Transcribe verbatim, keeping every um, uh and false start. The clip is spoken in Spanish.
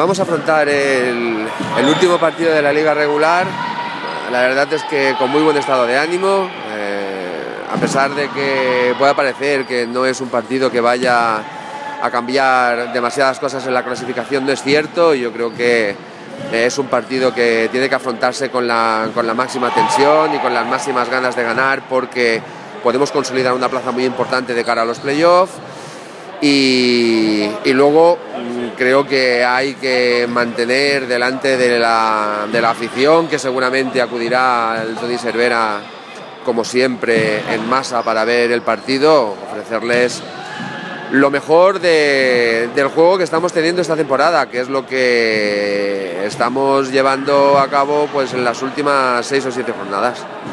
Vamos a afrontar el, el último partido de la liga regular. La verdad es que con muy buen estado de ánimo, eh, a pesar de que pueda parecer que no es un partido que vaya a cambiar demasiadas cosas en la clasificación, no es cierto. Yo creo que es un partido que tiene que afrontarse con la, con la máxima tensión y con las máximas ganas de ganar, porque podemos consolidar una plaza muy importante de cara a los playoffs. Y, y luego creo que hay que mantener delante de la, de la afición, que seguramente acudirá al Toni Cervera como siempre en masa para ver el partido, ofrecerles lo mejor de, del juego que estamos teniendo esta temporada, que es lo que estamos llevando a cabo pues en las últimas seis o siete jornadas.